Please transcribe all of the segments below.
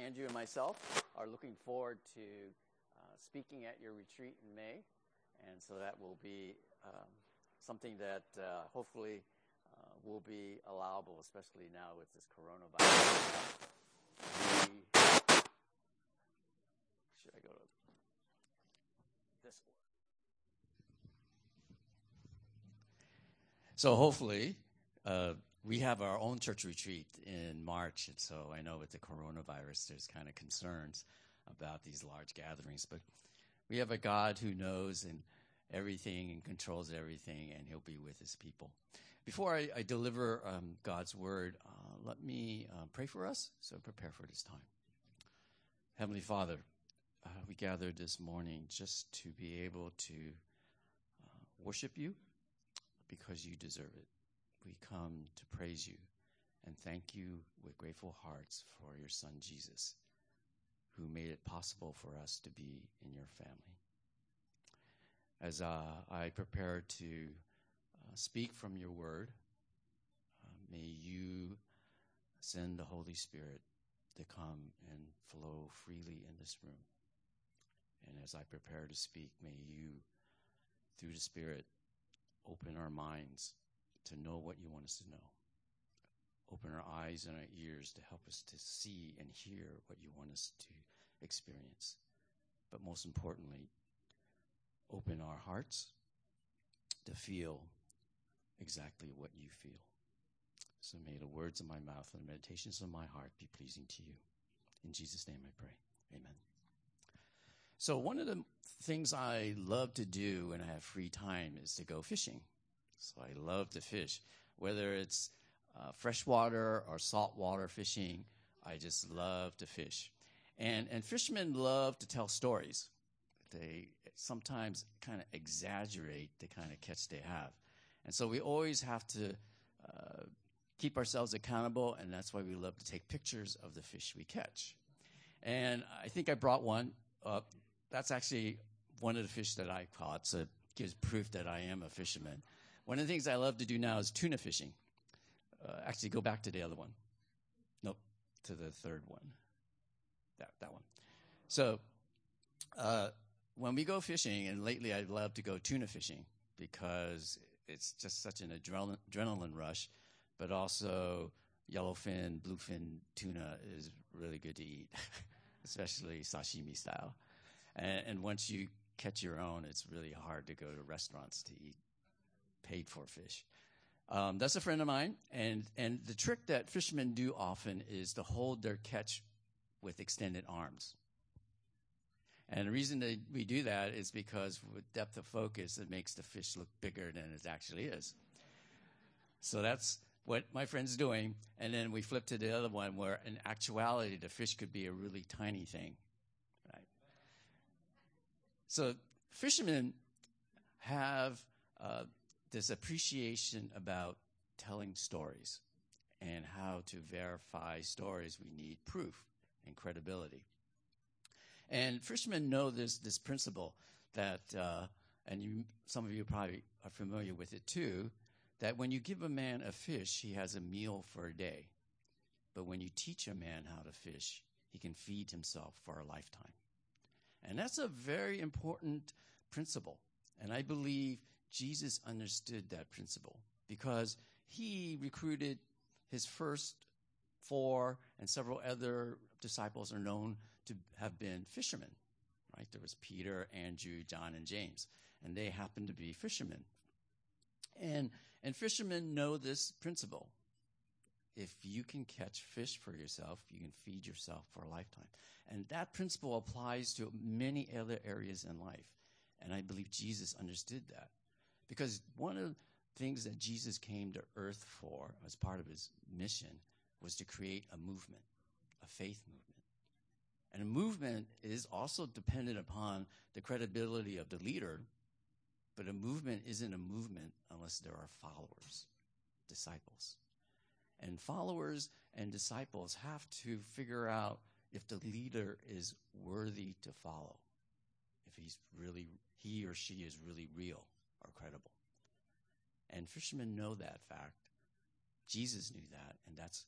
Andrew and myself are looking forward to speaking at your retreat in May. And so that will be something that hopefully will be allowable, especially now with this coronavirus. Should I go to this one? So hopefully, we have our own church retreat in March, and so I know with the coronavirus, there's kind of concerns about these large gatherings, but we have a God who knows and everything and controls everything, and he'll be with his people. Before I deliver God's word, let me pray for us, so prepare for this time. Heavenly Father, we gathered this morning just to be able to worship you because you deserve it. We come to praise you and thank you with grateful hearts for your son Jesus, who made it possible for us to be in your family. As I prepare to speak from your word, may you send the Holy Spirit to come and flow freely in this room. And as I prepare to speak, may you, through the Spirit, open our minds to know what you want us to know. Open our eyes and our ears to help us to see and hear what you want us to experience. But most importantly, open our hearts to feel exactly what you feel. So may the words of my mouth and the meditations of my heart be pleasing to you. In Jesus' name I pray. Amen. So one of the things I love to do when I have free time is to go fishing. So I love to fish, whether it's freshwater or saltwater fishing. I just love to fish. And fishermen love to tell stories. They sometimes kind of exaggerate the kind of catch they have. And so we always have to keep ourselves accountable, and that's why we love to take pictures of the fish we catch. And I think I brought one up. That's actually one of the fish that I caught, so it gives proof that I am a fisherman. One of the things I love to do now is tuna fishing. Actually, go back to the other one. Nope, to the third one. That one. So when we go fishing, and lately I love to go tuna fishing because it's just such an adrenaline rush, but also yellowfin, bluefin tuna is really good to eat, especially sashimi style. And once you catch your own, it's really hard to go to restaurants to eat paid-for fish. That's a friend of mine, and the trick that fishermen do often is to hold their catch with extended arms. And the reason that we do that is because with depth of focus, it makes the fish look bigger than it actually is. So that's what my friend's doing, and then we flip to the other one where in actuality the fish could be a really tiny thing. Right? So fishermen have this appreciation about telling stories, and how to verify stories we need proof and credibility. And fishermen know this principle that, and some of you probably are familiar with it too, that when you give a man a fish, he has a meal for a day. But when you teach a man how to fish, he can feed himself for a lifetime. And that's a very important principle. And I believe Jesus understood that principle because he recruited his first 4, and several other disciples are known to have been fishermen, right? There was Peter, Andrew, John, and James, and they happened to be fishermen. And fishermen know this principle. If you can catch fish for yourself, you can feed yourself for a lifetime. And that principle applies to many other areas in life. And I believe Jesus understood that. Because one of the things that Jesus came to earth for as part of his mission was to create a movement, a faith movement. And a movement is also dependent upon the credibility of the leader, but a movement isn't a movement unless there are followers, disciples. And followers and disciples have to figure out if the leader is worthy to follow, if he or she is really real or credible. And fishermen know that fact. Jesus knew that, and that's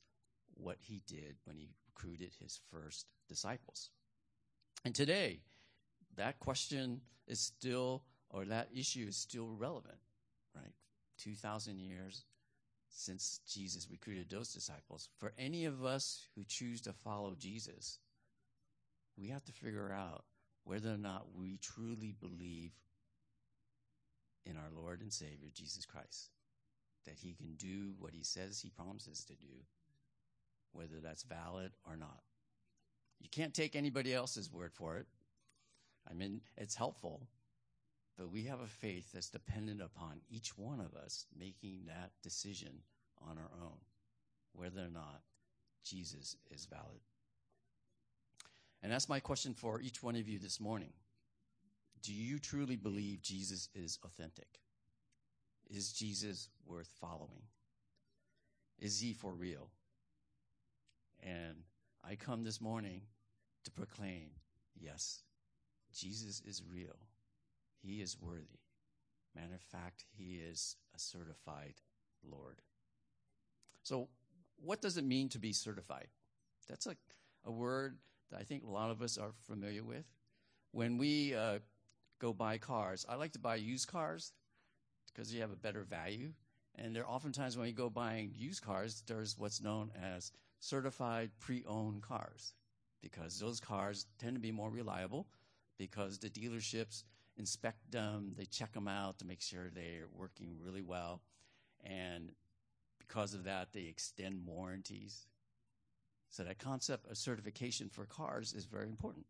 what he did when he recruited his first disciples. And today, that question is still, or that issue is still relevant, right? 2,000 years since Jesus recruited those disciples. For any of us who choose to follow Jesus, we have to figure out whether or not we truly believe in our Lord and Savior, Jesus Christ, that he can do what he says he promises to do, whether that's valid or not. You can't take anybody else's word for it. I mean, it's helpful, but we have a faith that's dependent upon each one of us making that decision on our own, whether or not Jesus is valid. And that's my question for each one of you this morning. Do you truly believe Jesus is authentic? Is Jesus worth following? Is he for real? And I come this morning to proclaim, yes, Jesus is real. He is worthy. Matter of fact, he is a certified Lord. So what does it mean to be certified? That's a word that I think a lot of us are familiar with. When we go buy cars, I like to buy used cars because you have a better value. And there are oftentimes when you go buying used cars, there's what's known as certified pre-owned cars, because those cars tend to be more reliable because the dealerships inspect them, they check them out to make sure they're working really well. And because of that, they extend warranties. So that concept of certification for cars is very important.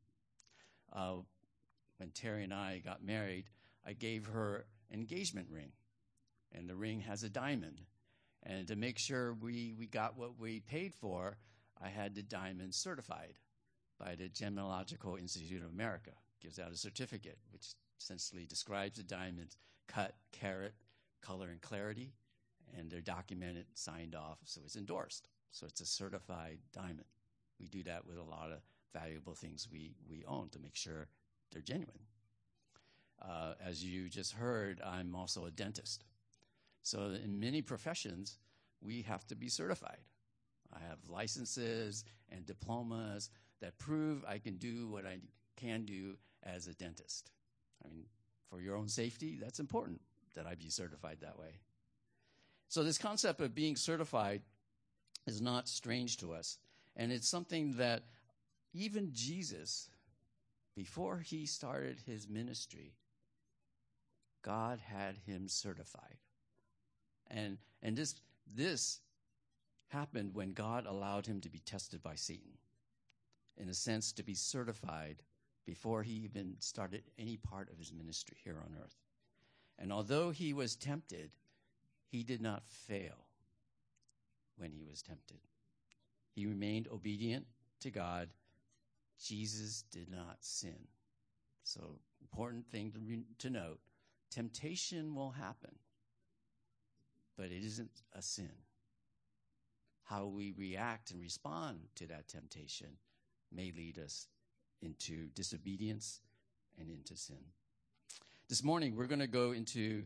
When Terry and I got married, I gave her an engagement ring, and the ring has a diamond. And to make sure we got what we paid for, I had the diamond certified by the Gemological Institute of America. Gives out a certificate, which essentially describes the diamond's cut, carat, color, and clarity, and they're documented, signed off, so it's endorsed. So it's a certified diamond. We do that with a lot of valuable things we own to make sure they're genuine. As you just heard, I'm also a dentist. So in many professions, we have to be certified. I have licenses and diplomas that prove I can do what I can do as a dentist. I mean, for your own safety, that's important that I be certified that way. So this concept of being certified is not strange to us. And it's something that even Jesus, before he started his ministry, God had him certified. And this happened when God allowed him to be tested by Satan, in a sense, to be certified before he even started any part of his ministry here on earth. And although he was tempted, he did not fail when he was tempted. He remained obedient to God. Jesus did not sin. So, important thing to note, temptation will happen, but it isn't a sin. How we react and respond to that temptation may lead us into disobedience and into sin. This morning, we're going to go into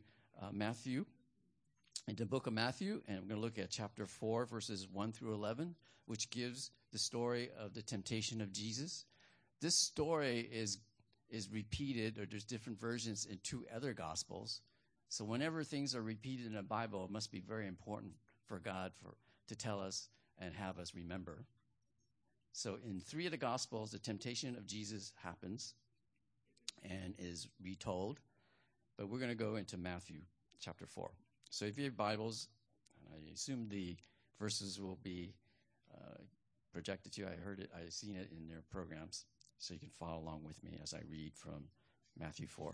into the book of Matthew, and we're going to look at chapter 4, verses 1 through 11, which gives the story of the temptation of Jesus. This story is repeated, or there's different versions in 2 other gospels. So whenever things are repeated in the Bible, it must be very important for God to tell us and have us remember. So in 3 of the gospels, the temptation of Jesus happens and is retold. But we're going to go into Matthew chapter 4. So if you have Bibles, I assume the verses will be projected to you. I've seen it in their programs, so you can follow along with me as I read from Matthew 4.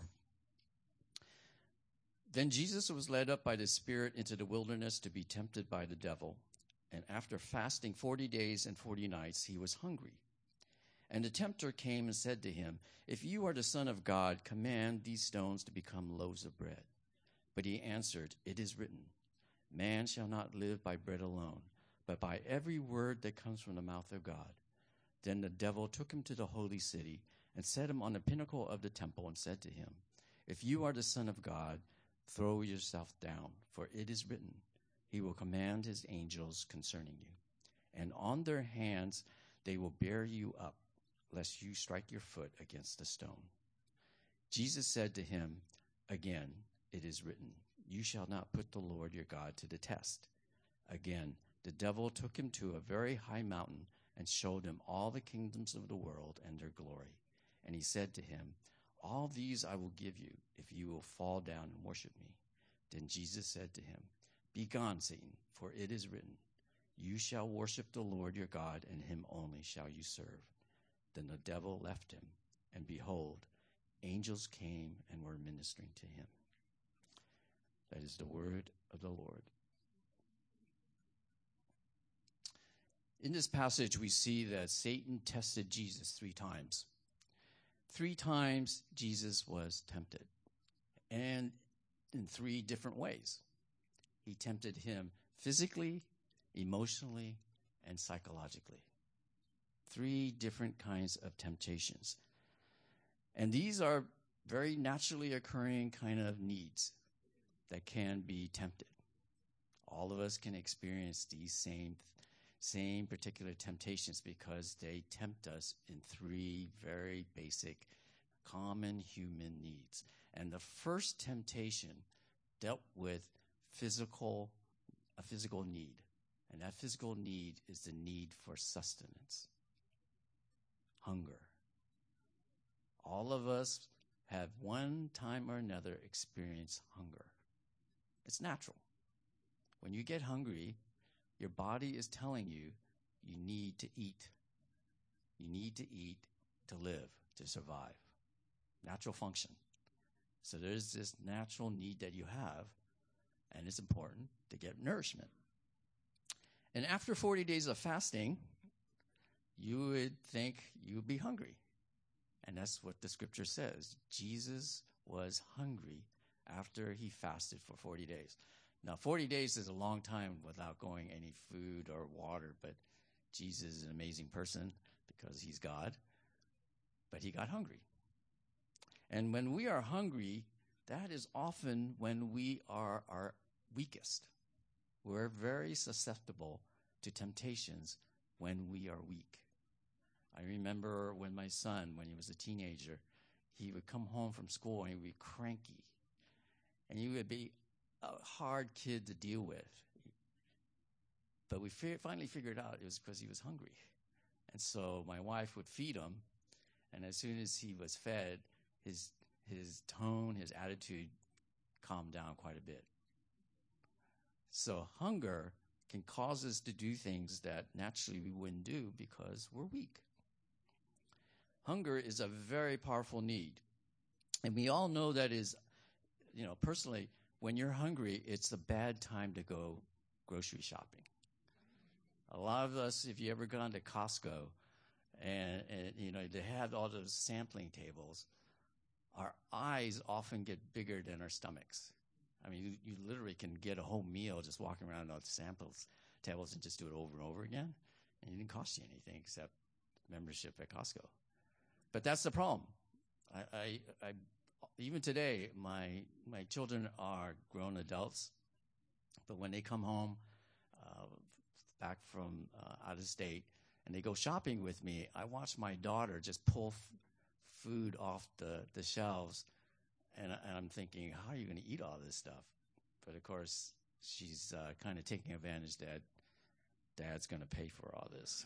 Then Jesus was led up by the Spirit into the wilderness to be tempted by the devil. And after fasting 40 days and 40 nights, he was hungry. And the tempter came and said to him, "If you are the Son of God, command these stones to become loaves of bread." But he answered, "It is written, man shall not live by bread alone, but by every word that comes from the mouth of God." Then the devil took him to the holy city and set him on the pinnacle of the temple and said to him, "If you are the Son of God, throw yourself down, for it is written, he will command his angels concerning you, and on their hands they will bear you up, lest you strike your foot against a stone." Jesus said to him, "Again, it is written, 'You shall not put the Lord your God to the test.'" Again, the devil took him to a very high mountain and showed him all the kingdoms of the world and their glory. And he said to him, "All these I will give you if you will fall down and worship me." Then Jesus said to him, "Begone, Satan, for it is written, 'You shall worship the Lord your God, and him only shall you serve.'" Then the devil left him, and behold, angels came and were ministering to him. That is the word of the Lord. In this passage, we see that Satan tested Jesus 3 times. 3 times Jesus was tempted, and in 3 different ways. He tempted him physically, emotionally, and psychologically. 3 different kinds of temptations. And these are very naturally occurring kind of needs that can be tempted. All of us can experience these same particular temptations because they tempt us in 3 very basic, common human needs. And the first temptation dealt with a physical need. And that physical need is the need for sustenance, hunger. All of us have one time or another experienced hunger. It's natural. When you get hungry, your body is telling you you need to eat. You need to eat to live, to survive. Natural function. So there's this natural need that you have, and it's important to get nourishment. And after 40 days of fasting, you would think you would be hungry. And that's what the scripture says. Jesus was hungry after he fasted for 40 days. Now, 40 days is a long time without going any food or water, but Jesus is an amazing person because he's God. But he got hungry. And when we are hungry, that is often when we are our weakest. We're very susceptible to temptations when we are weak. I remember when my son, when he was a teenager, he would come home from school and he would be cranky. And he would be a hard kid to deal with. But we finally figured out it was because he was hungry. And so my wife would feed him, and as soon as he was fed, his tone, his attitude calmed down quite a bit. So hunger can cause us to do things that naturally we wouldn't do because we're weak. Hunger is a very powerful need. And we all know that is, personally, when you're hungry, it's a bad time to go grocery shopping. A lot of us, if you ever gone to Costco and they have all those sampling tables, our eyes often get bigger than our stomachs. I mean, you literally can get a whole meal just walking around on the samples tables and just do it over and over again. And it didn't cost you anything except membership at Costco. But that's the problem. I even today, my children are grown adults, but when they come home back from out of state and they go shopping with me, I watch my daughter just pull food off the shelves, and I'm thinking, how are you going to eat all this stuff? But of course, she's kind of taking advantage that Dad's going to pay for all this.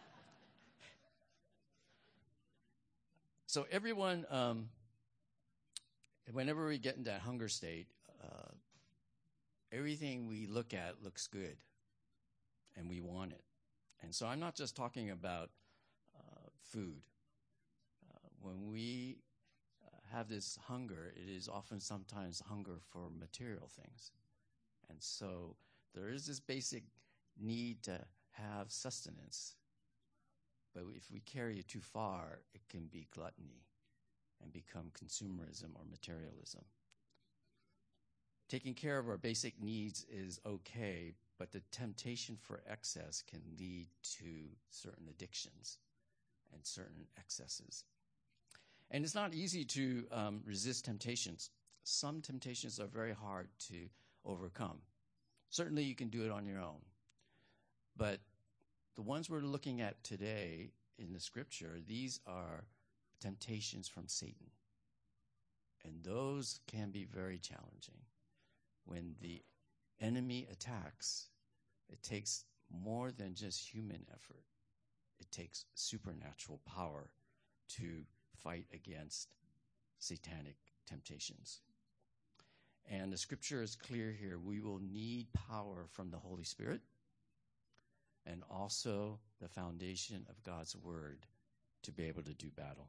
So everyone, whenever we get in that hunger state, everything we look at looks good, and we want it. And so I'm not just talking about food. When we have this hunger, it is often sometimes hunger for material things. And so there is this basic need to have sustenance. But if we carry it too far, it can be gluttony and become consumerism or materialism. Taking care of our basic needs is okay, but the temptation for excess can lead to certain addictions and certain excesses. And it's not easy to resist temptations. Some temptations are very hard to overcome. Certainly you can do it on your own. But the ones we're looking at today in the scripture, these are temptations from Satan. And those can be very challenging. When the enemy attacks, it takes more than just human effort. It takes supernatural power to fight against satanic temptations. And the scripture is clear here. We will need power from the Holy Spirit and also the foundation of God's word to be able to do battle.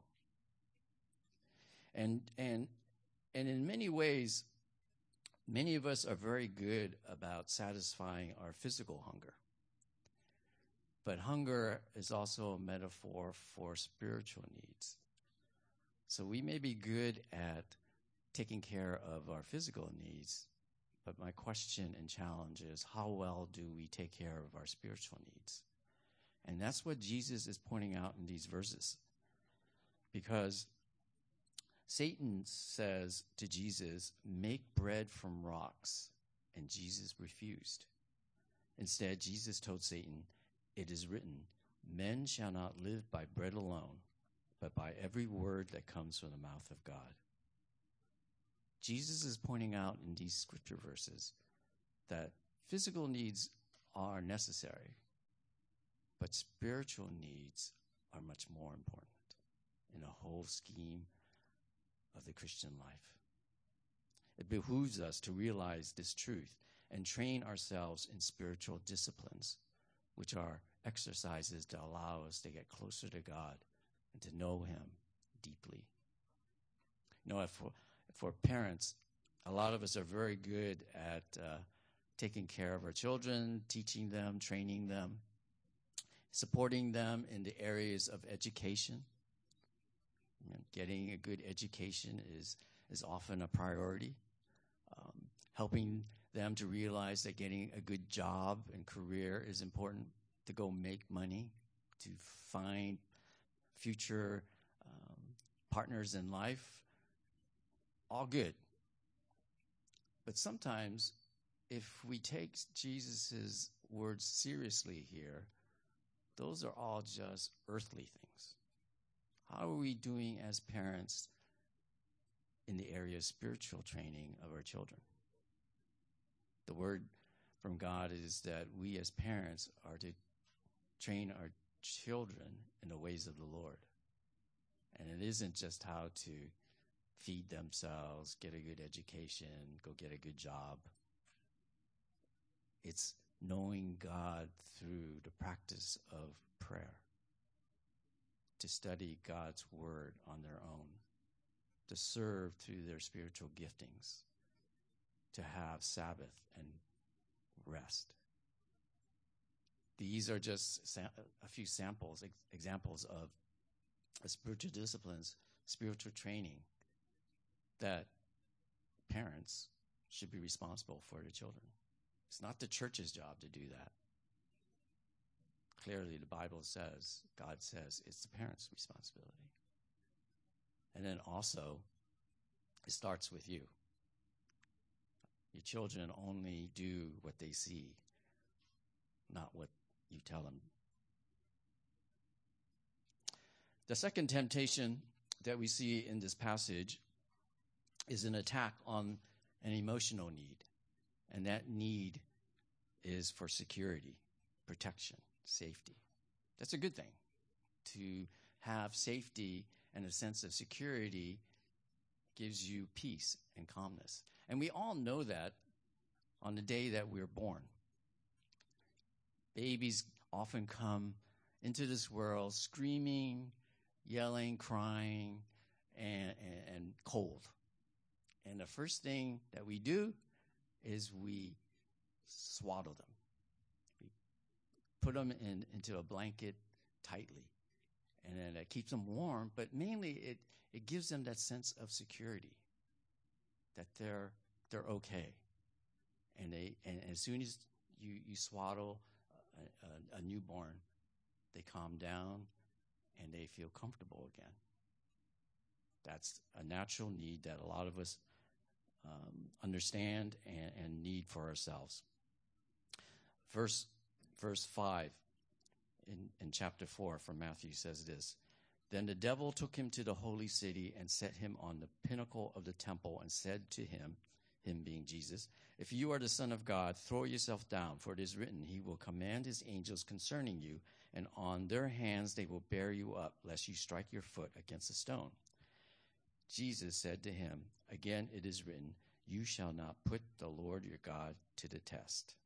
And in many ways, many of us are very good about satisfying our physical hunger. But hunger is also a metaphor for spiritual needs. So we may be good at taking care of our physical needs, but my question and challenge is, how well do we take care of our spiritual needs? And that's what Jesus is pointing out in these verses. Because Satan says to Jesus, make bread from rocks, and Jesus refused. Instead, Jesus told Satan, it is written, men shall not live by bread alone, but by every word that comes from the mouth of God. Jesus is pointing out in these scripture verses that physical needs are necessary, but spiritual needs are much more important in the whole scheme of the Christian life. It behooves us to realize this truth and train ourselves in spiritual disciplines, which are exercises to allow us to get closer to God and to know him deeply. You know, for parents, a lot of us are very good at taking care of our children, teaching them, training them, supporting them in the areas of education. You know, getting a good education is often a priority. Helping them to realize that getting a good job and career is important, to go make money, to find future partners in life, all good. But sometimes, if we take Jesus' words seriously here, those are all just earthly things. How are we doing as parents in the area of spiritual training of our children? The word from God is that we as parents are to train our children in the ways of the Lord. And it isn't just how to feed themselves, get a good education, go get a good job. It's knowing God through the practice of prayer, to study God's word on their own, to serve through their spiritual giftings, to have Sabbath and rest. These are just a few examples of spiritual disciplines, spiritual training that parents should be responsible for their children. It's not the church's job to do that. Clearly, the Bible says, God says, it's the parents' responsibility. And then also, it starts with you. Your children only do what they see, not what you tell them. The second temptation that we see in this passage is an attack on an emotional need. And that need is for security, protection, safety. That's a good thing. To have safety and a sense of security gives you peace and calmness. And we all know that on the day that we're born. Babies often come into this world screaming, yelling, crying, and cold. And the first thing that we do is we swaddle them. We put them into a blanket tightly. And then it keeps them warm, but mainly it gives them that sense of security, that they're okay. And as soon as you swaddle a newborn, they calm down and they feel comfortable again. That's a natural need that a lot of us understand and need for ourselves. Verse 5 in chapter 4 from Matthew says this. Then the devil took him to the holy city and set him on the pinnacle of the temple and said to him being Jesus, if you are the Son of God, throw yourself down, for it is written, he will command his angels concerning you, and on their hands they will bear you up, lest you strike your foot against a stone. Jesus said to him, again it is written, you shall not put the Lord your God to the test.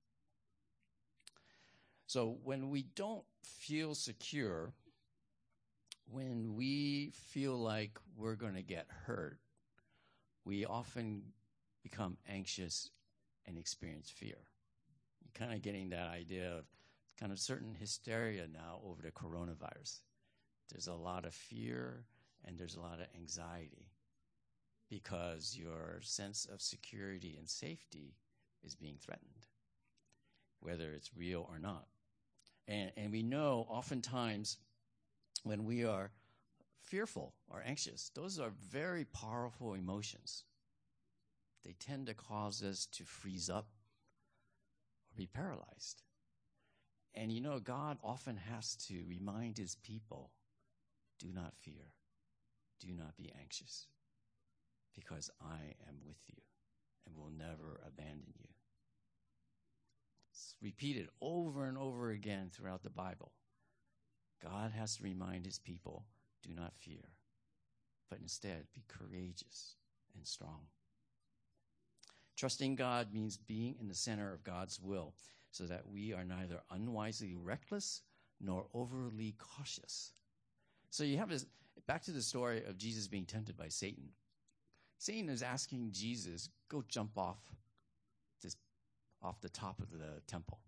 So when we don't feel secure, when we feel like we're going to get hurt, we often become anxious and experience fear. You're kind of getting that idea of kind of certain hysteria now over the coronavirus. There's a lot of fear and there's a lot of anxiety because your sense of security and safety is being threatened, whether it's real or not. And we know oftentimes when we are fearful or anxious, those are very powerful emotions. They tend to cause us to freeze up or be paralyzed. And you know, God often has to remind his people, do not fear, do not be anxious, because I am with you and will never abandon you. It's repeated over and over again throughout the Bible. God has to remind his people, do not fear, but instead be courageous and strong. Trusting God means being in the center of God's will so that we are neither unwisely reckless nor overly cautious. So you have this, back to the story of Jesus being tempted by Satan. Satan is asking Jesus, go jump off the top of the temple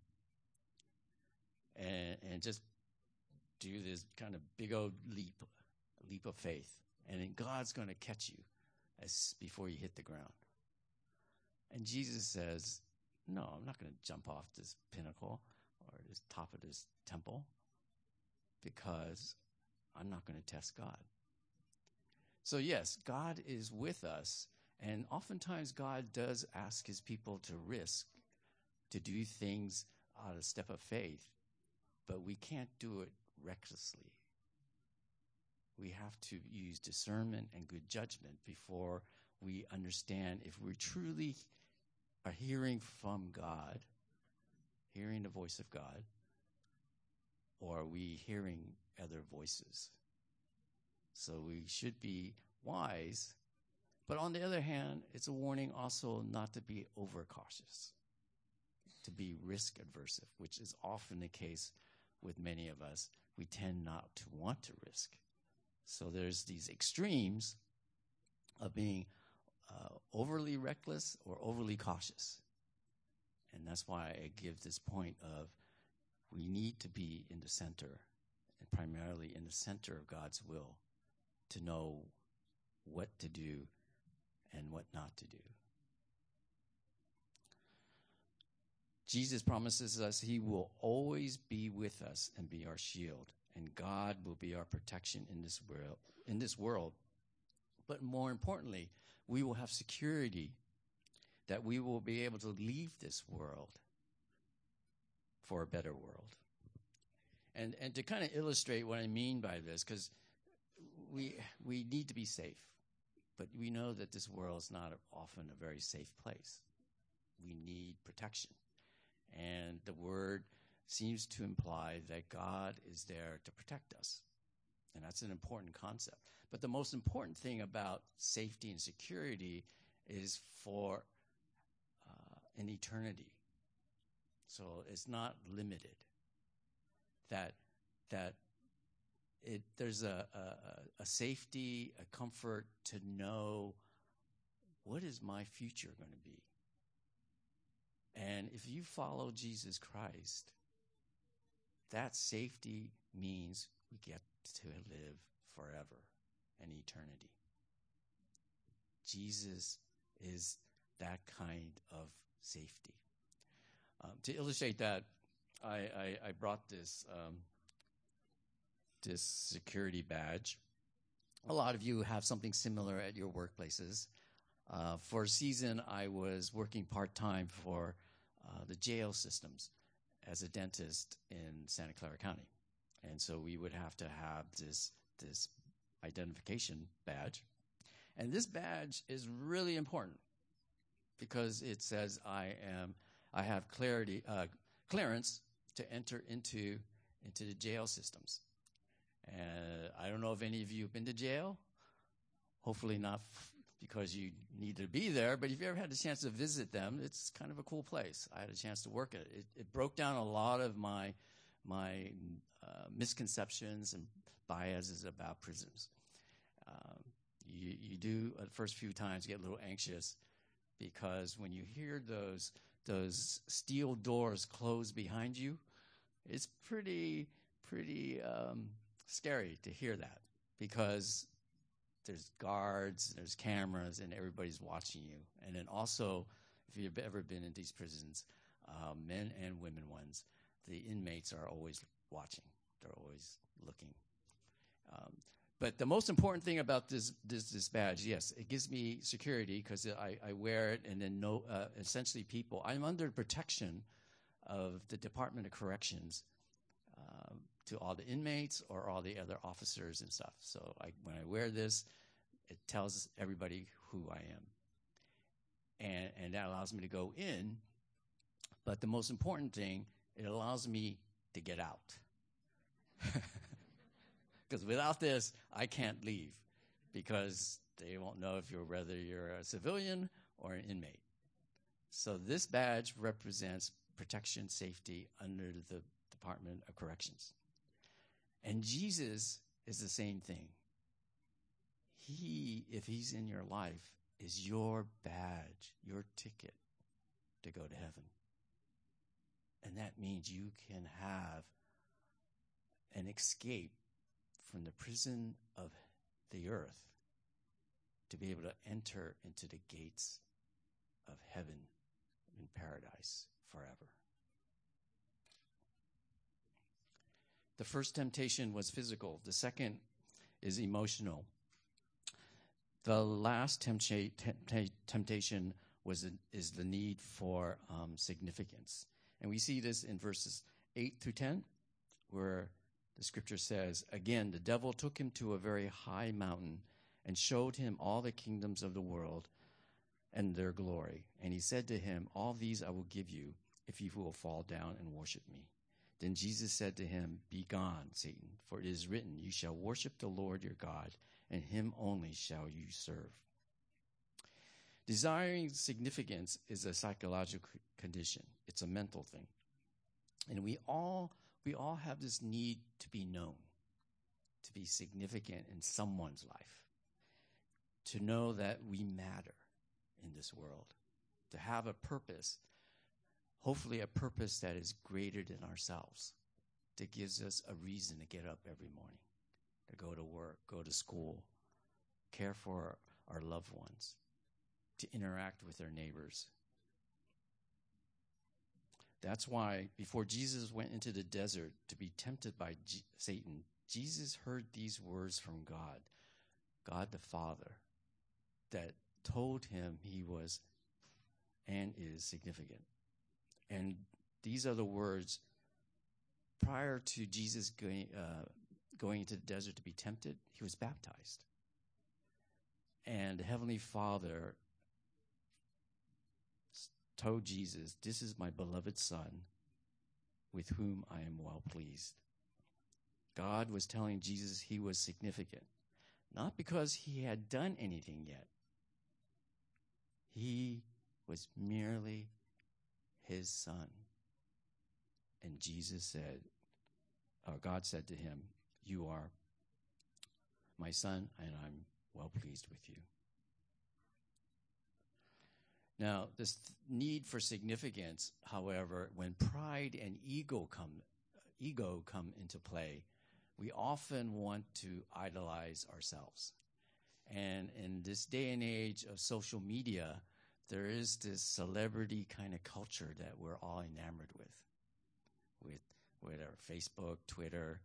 and just do this kind of big old leap of faith. And then God's going to catch you before you hit the ground. And Jesus says, no, I'm not going to jump off this pinnacle or this top of this temple because I'm not going to test God. So yes, God is with us, and oftentimes God does ask his people to risk, to do things out of step of faith, but we can't do it recklessly. We have to use discernment and good judgment before we understand if we truly are hearing from God, hearing the voice of God, or are we hearing other voices? So we should be wise, but on the other hand, it's a warning also not to be overcautious, to be risk aversive, which is often the case with many of us. We tend not to want to risk. So there's these extremes of being overly reckless or overly cautious. And that's why I give this point of we need to be in the center, and primarily in the center of God's will, to know what to do and what not to do. Jesus promises us he will always be with us and be our shield, and God will be our protection in this world. But more importantly, we will have security that we will be able to leave this world for a better world. And to kind of illustrate what I mean by this, because we need to be safe, but we know that this world is not often a very safe place. We need protection. And the word seems to imply that God is there to protect us. And that's an important concept. But the most important thing about safety and security is for an eternity. So it's not limited. There's a safety, a comfort to know what is my future going to be. And if you follow Jesus Christ, that safety means we get to live forever and eternity. Jesus is that kind of safety. To illustrate that, I brought this security badge. A lot of you have something similar at your workplaces. For a season, I was working part-time for the jail systems as a dentist in Santa Clara County. And so we would have to have this identification badge. And this badge is really important because it says I have clearance to enter into the jail systems. And I don't know if any of you have been to jail. Hopefully not because you need to be there, but if you ever had a chance to visit them, it's kind of a cool place. I had a chance to work at it. It broke down a lot of my misconceptions and biases about prisons. You do, the first few times, get a little anxious because when you hear those steel doors close behind you, it's pretty scary to hear that because there's guards, there's cameras, and everybody's watching you. And then also, if you've ever been in these prisons, men and women ones, the inmates are always watching. They're always looking. But the most important thing about this badge, yes, it gives me security because I wear it, and then essentially I'm under protection of the Department of Corrections to all the inmates or all the other officers and stuff. So when I wear this, it tells everybody who I am. And that allows me to go in. But the most important thing, it allows me to get out. Because without this, I can't leave because they won't know whether you're a civilian or an inmate. So this badge represents protection, safety under the Department of Corrections. And Jesus is the same thing. He, if he's in your life, is your badge, your ticket to go to heaven. And that means you can have an escape from the prison of the earth to be able to enter into the gates of heaven in paradise forever. The first temptation was physical. The second is emotional. The last temptation is the need for significance. And we see this in verses 8 through 10, where the scripture says, "Again, the devil took him to a very high mountain and showed him all the kingdoms of the world and their glory. And he said to him, 'All these I will give you if you will fall down and worship me.' Then Jesus said to him, 'Be gone, Satan, for it is written, you shall worship the Lord your God, and him only shall you serve.'" Desiring significance is a psychological condition. It's a mental thing. And we all have this need to be known, to be significant in someone's life, to know that we matter in this world, to have a purpose, hopefully a purpose that is greater than ourselves, that gives us a reason to get up every morning, to go to work, go to school, care for our loved ones, to interact with our neighbors. That's why before Jesus went into the desert to be tempted by Satan, Jesus heard these words from God the Father, that told him he was and is significant. And these are the words prior to Jesus going into the desert to be tempted. He was baptized. And the Heavenly Father told Jesus, "This is my beloved Son, with whom I am well pleased." God was telling Jesus he was significant, not because he had done anything yet. He was merely his son. And God said to him, "You are my son, and I'm well pleased with you." Now, this need for significance, however, when pride and ego come into play, we often want to idolize ourselves. And in this day and age of social media, there is this celebrity kind of culture that we're all enamored with our Facebook, Twitter.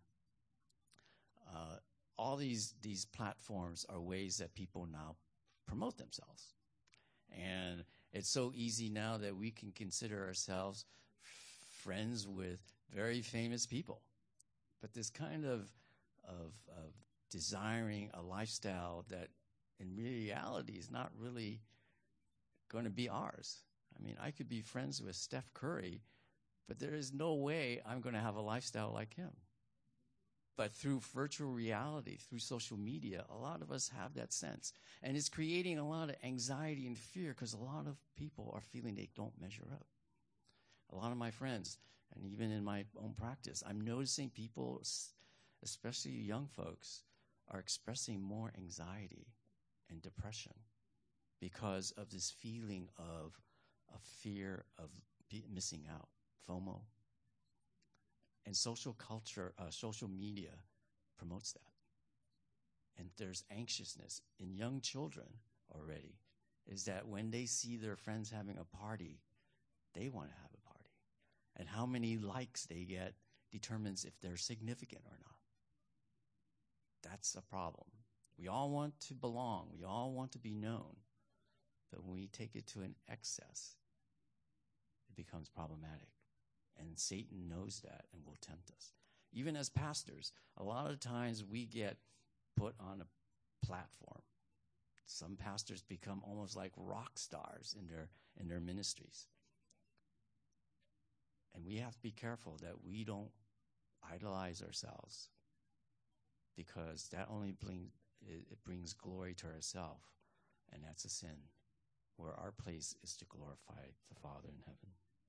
All these platforms are ways that people now promote themselves. And it's so easy now that we can consider ourselves friends with very famous people. but this kind of desiring a lifestyle that in reality is not really going to be ours. I mean, I could be friends with Steph Curry, but there is no way I'm going to have a lifestyle like him. But through virtual reality, through social media, a lot of us have that sense. And it's creating a lot of anxiety and fear because a lot of people are feeling they don't measure up. A lot of my friends, and even in my own practice, I'm noticing people, especially young folks, are expressing more anxiety and depression because of this feeling of a fear of missing out, FOMO. And social culture, social media promotes that. And there's anxiousness in young children already, is that when they see their friends having a party, they want to have a party. And how many likes they get determines if they're significant or not. That's a problem. We all want to belong. We all want to be known. But when we take it to an excess, it becomes problematic. And Satan knows that and will tempt us. Even as pastors, a lot of times we get put on a platform. Some pastors become almost like rock stars in their ministries. And we have to be careful that we don't idolize ourselves, because that only brings glory to ourselves, and that's a sin, where our place is to glorify the Father in heaven.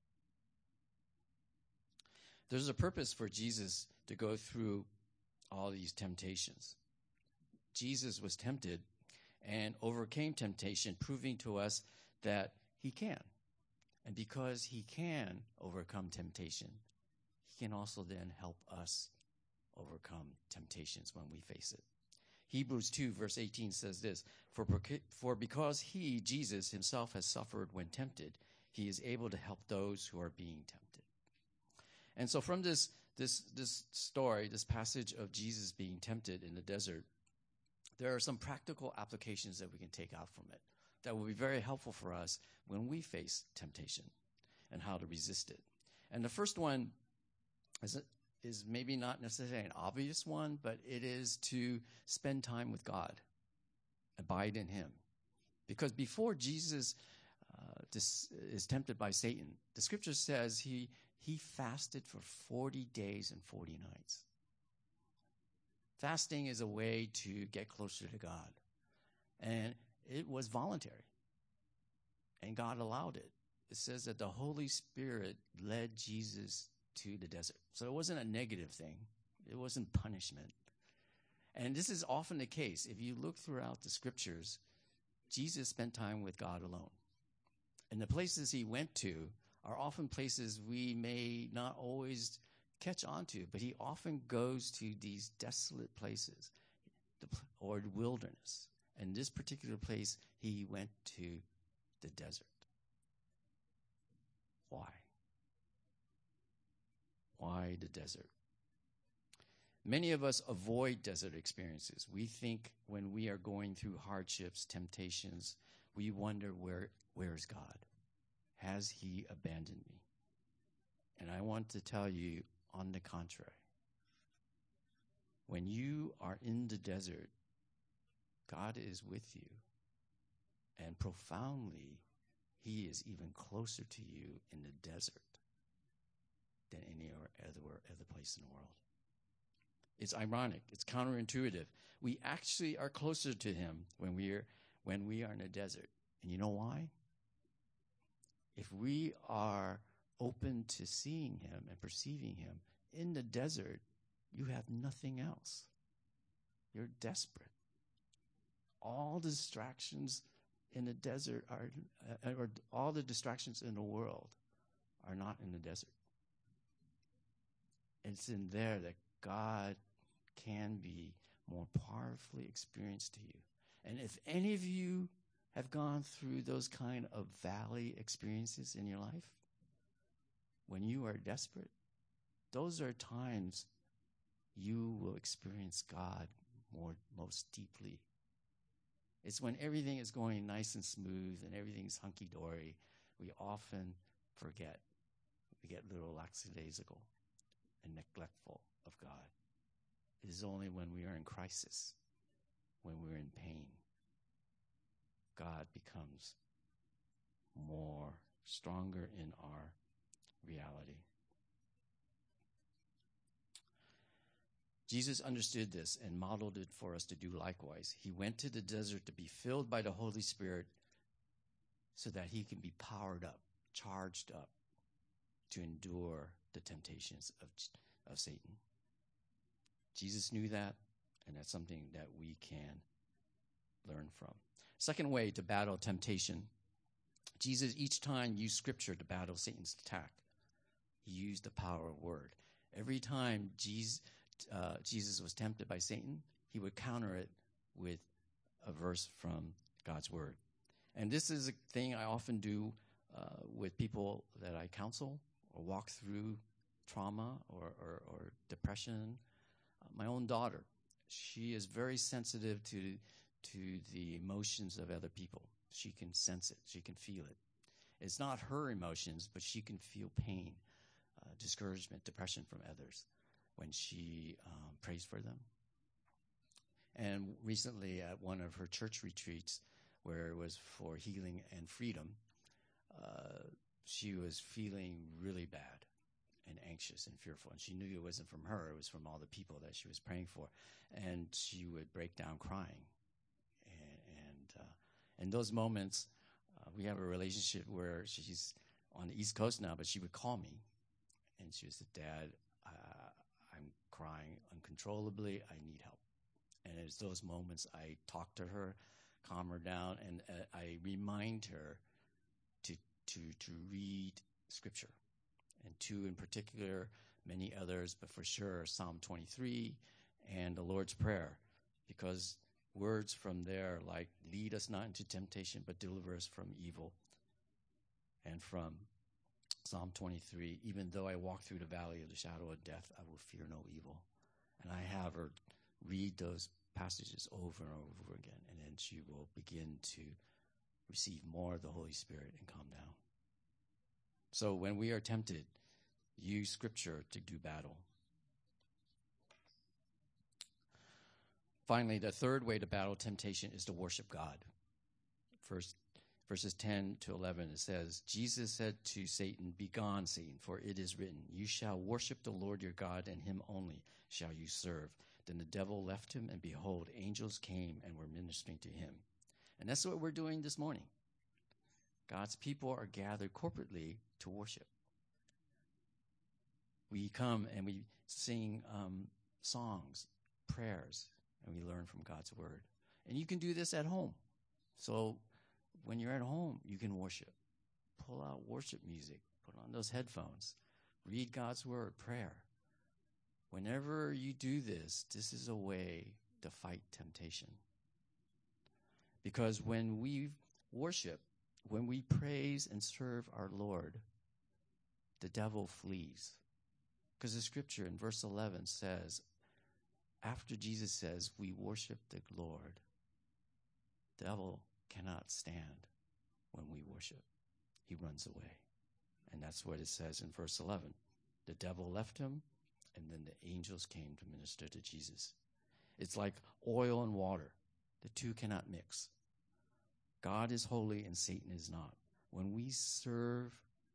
There's a purpose for Jesus to go through all these temptations. Jesus was tempted and overcame temptation, proving to us that he can. And because he can overcome temptation, he can also then help us overcome temptations when we face it. Hebrews 2, verse 18 says this, For because he, Jesus, himself has suffered when tempted, he is able to help those who are being tempted. And so from this story, this passage of Jesus being tempted in the desert, there are some practical applications that we can take out from it that will be very helpful for us when we face temptation and how to resist it. And the first one is maybe not necessarily an obvious one, but it is to spend time with God, abide in him. Because before Jesus is tempted by Satan, the scripture says he fasted for 40 days and 40 nights. Fasting is a way to get closer to God. And it was voluntary. And God allowed it. It says that the Holy Spirit led Jesus to the desert. So it wasn't a negative thing. It wasn't punishment. And this is often the case. If you look throughout the scriptures, Jesus spent time with God alone. And the places he went to are often places we may not always catch on to, but he often goes to these desolate places or wilderness. And this particular place, he went to the desert. Why? Why the desert? Many of us avoid desert experiences. We think when we are going through hardships, temptations, we wonder, where is God? Has he abandoned me? And I want to tell you, on the contrary, when you are in the desert, God is with you. And profoundly, he is even closer to you in the desert than any other place in the world. It's ironic. It's counterintuitive. We actually are closer to him when we are in the desert. And you know why? If we are open to seeing him and perceiving him in the desert, you have nothing else. You're desperate. All the distractions in the desert or all the distractions in the world are not in the desert. It's in there that God can be more powerfully experienced to you. And if any of you have gone through those kind of valley experiences in your life, when you are desperate, those are times you will experience God most deeply. It's when everything is going nice and smooth and everything's hunky-dory, we often forget. We get a little lackadaisical and neglectful of God. It is only when we are in crisis, when we're in pain, God becomes more stronger in our reality. Jesus understood this and modeled it for us to do likewise. He went to the desert to be filled by the Holy Spirit so that he can be powered up, charged up to endure the temptations of Satan. Jesus knew that, and that's something that we can learn from. Second way to battle temptation, Jesus each time used Scripture to battle Satan's attack. He used the power of word. Every time Jesus was tempted by Satan, he would counter it with a verse from God's word. And this is a thing I often do with people that I counsel or walk through trauma or depression. My own daughter, she is very sensitive to the emotions of other people. She can sense it. She can feel it. It's not her emotions, but she can feel pain, discouragement, depression from others when she prays for them. And recently at one of her church retreats, where it was for healing and freedom, she was feeling really bad and anxious and fearful. And she knew it wasn't from her. It was from all the people that she was praying for. And she would break down crying. And in those moments, we have a relationship where she's on the East Coast now, but she would call me. And she would say, Dad, I'm crying uncontrollably. I need help. And it's those moments I talk to her, calm her down, and I remind her to read Scripture. And two in particular, many others, but for sure Psalm 23 and the Lord's Prayer, because words from there like, lead us not into temptation, but deliver us from evil. And from Psalm 23, even though I walk through the valley of the shadow of death, I will fear no evil. And I have her read those passages over and over again, and then she will begin to receive more of the Holy Spirit and calm down. So when we are tempted, use Scripture to do battle. Finally, the third way to battle temptation is to worship God. First, verses 10 to 11, it says, Jesus said to Satan, "Begone, Satan, for it is written, you shall worship the Lord your God, and him only shall you serve." Then the devil left him, and behold, angels came and were ministering to him. And that's what we're doing this morning. God's people are gathered corporately to worship. We come and we sing songs, prayers, and we learn from God's word. And you can do this at home. So when you're at home, you can worship. Pull out worship music. Put on those headphones. Read God's word, prayer. Whenever you do this, this is a way to fight temptation. Because when we worship, when we praise and serve our Lord, the devil flees. Because the scripture in verse 11 says, after Jesus says we worship the Lord, the devil cannot stand when we worship. He runs away. And that's what it says in verse 11. The devil left him, and then the angels came to minister to Jesus. It's like oil and water. The two cannot mix. God is holy and Satan is not. When we serve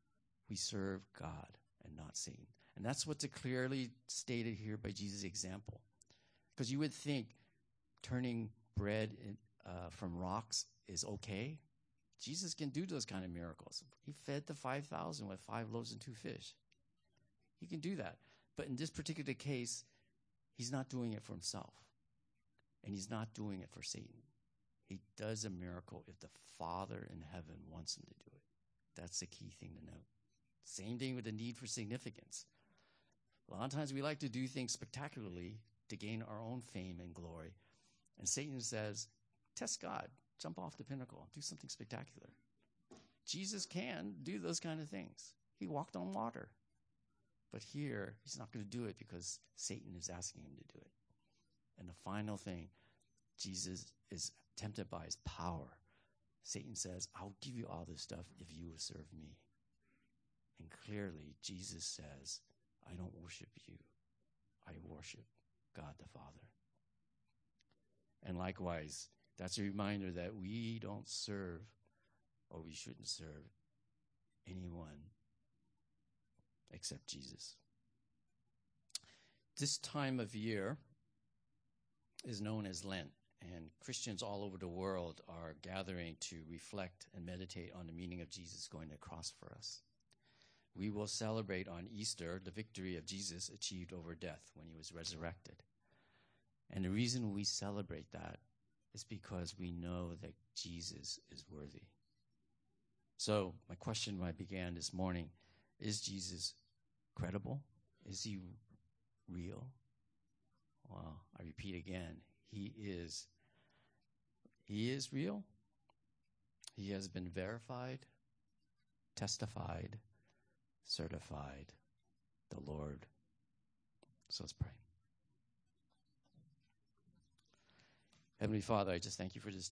God and not Satan. And that's what's clearly stated here by Jesus' example. Because you would think turning bread from rocks is okay. Jesus can do those kind of miracles. He fed the 5,000 with 5 loaves and 2 fish. He can do that. But in this particular case, he's not doing it for himself. And he's not doing it for Satan. He does a miracle if the Father in heaven wants him to do it. That's the key thing to note. Same thing with the need for significance. A lot of times we like to do things spectacularly to gain our own fame and glory. And Satan says, test God. Jump off the pinnacle. Do something spectacular. Jesus can do those kind of things. He walked on water. But here, he's not going to do it because Satan is asking him to do it. And the final thing, Jesus is tempted by his power. Satan says, I'll give you all this stuff if you will serve me. And clearly, Jesus says, I don't worship you. I worship God the Father. And likewise, that's a reminder that we don't serve, or we shouldn't serve, anyone except Jesus. This time of year is known as Lent, and Christians all over the world are gathering to reflect and meditate on the meaning of Jesus going to the cross for us. We will celebrate on Easter the victory of Jesus achieved over death when he was resurrected. And the reason we celebrate that is because we know that Jesus is worthy. So my question when I began this morning, is Jesus credible? Is he real? Well, I repeat again, he is real. He has been verified, testified, certified, the Lord. So let's pray. Heavenly Father, I just thank you for this